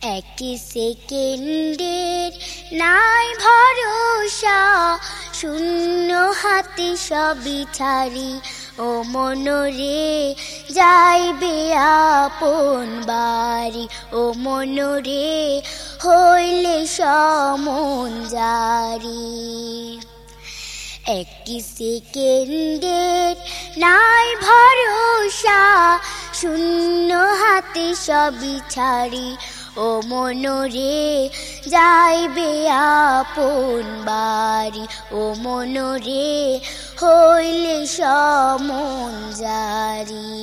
এক সেকেন্ডের নাই ভরসা, শূন্য হাতে সবই ছাড়ি ও মনরে যাইবে আপন বাড়ি। ও মনরে হইলে সমন জারি। এক সেকেন্ডের নাই ভরসা, শূন্য হাতে সবই ছাড়ি ও মনরে যাইবে আপন বাড়ি। ও মনরে হইলে সমন জারি।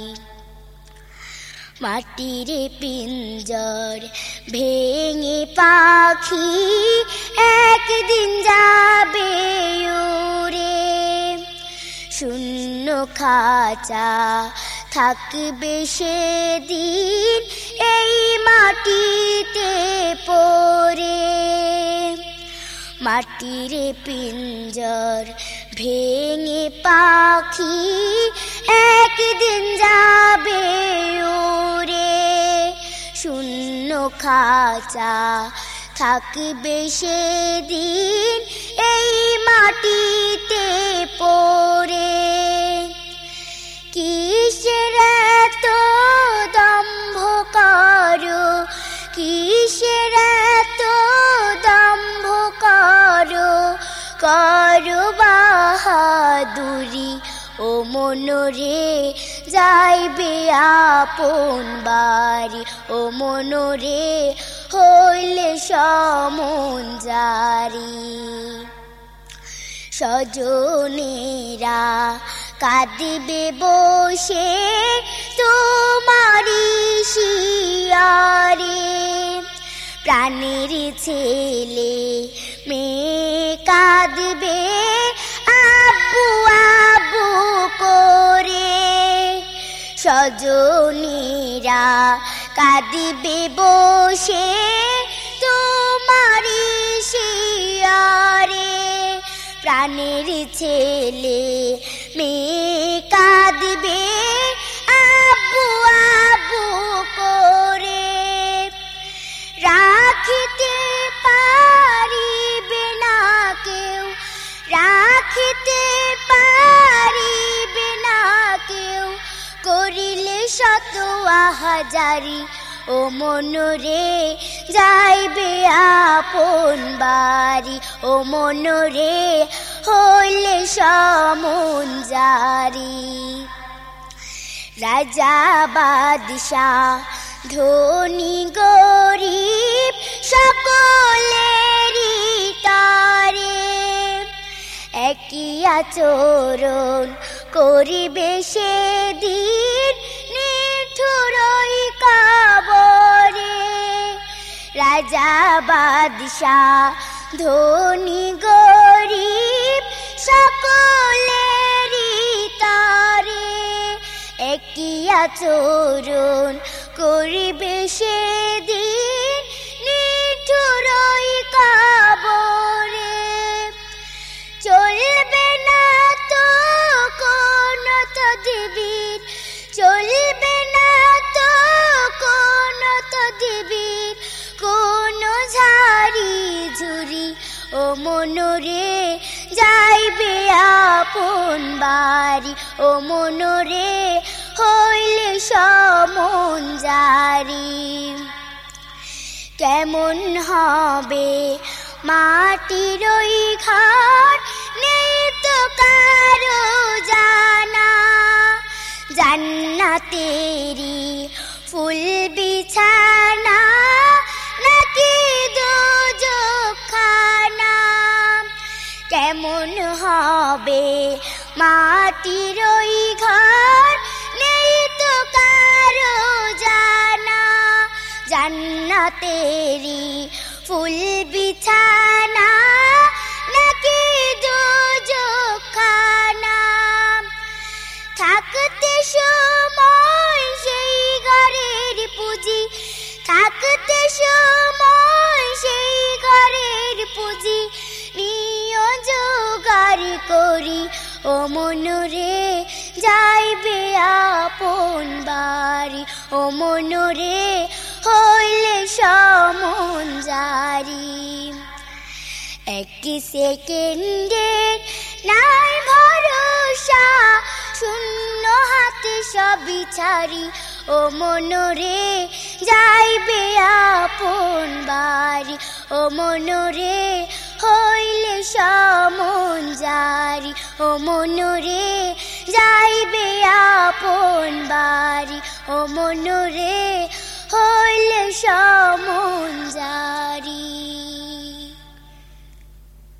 মাটির পিঞ্জর ভেঙে পাখি একদিন যাবে উড়ে, শূন্য খাঁচা থাকবে সেদিন এই মাটিতে পড়ে। মাটির পিঞ্জর ভেঙে পাখি একদিন যাবে উড়ে, শূন্য খাঁচা থাকবে সেদিন এই মাটিতে পড়ে। কিসের এত দম্ভ করো, কিসের এত দম্ভ করো, করো বাহাদুরি ও মনরে যাইবে আপন বাড়ি। ও মনরে হইলে সমন জারি। স্বজনেরা কাঁদিবে বসে তোমারি শিয়ারে, প্রাণের ছেলে মেয়ে কাঁদবে আব্বু আব্বু করে। স্বজনেরা কাঁদিবে বসে তোমারি শিয়ারে, প্রাণের ছেলে মেয়ে কাঁদবে আব্বু আব্বু করে। রাখিতে পারিবে না কেউ, রাখিতে পারিবে না কেউ, করিলে শত আহাজারি ও মনরে যাইবে আপন বাড়ি। ও মনরে হইলে সমন জারি। রাজা বাদশাহ ধনী গরিব সকলেরই তরে, একই আচরণ করিবে সেদিন নিঠুরই কবরে। রাজা বাদশাহ ধনী গরিব সকলেরই তরে, একই আচরণ করিবে সেদিন নিঠুরই কবরে। চলবে না তো কোন তদবির, চলবে না তো কোন তদবির, কোন ঝাড়ি ঝুরি ও মনরে যাইবে আপন বাড়ি। ও মনরে হইলে সমন জারি। কেমন হবে মাটির ওই ঘর নেই তো কারো জানা, জান্নাতেরি ফুল বিছানা নাকি দোজখানা। কেমন হবে মাটির ওই ঘর নেই তো কারো জানা, জান্নাতেরি ফুল বিছানা নাকি দোজখানা। থাকতে সময় সেই ঘরের পুঁজি, থাকতে সময় সেই ঘরের পুঁজি নিয় জোগাড় করি ও মনরে যাইবে আপন বাড়ি। ও মনরে হইলে সমন জারি একটি সেকেন্ডের নাই ভরসা শূন্য হাতে সবই ছাড়ি ও মনরে যাইবে আপন বাড়ি ও মনরে হইলে সমন জারি ও মনরে যাইবে আপন বাড়ি ও মনরে হইলে সমন জারি।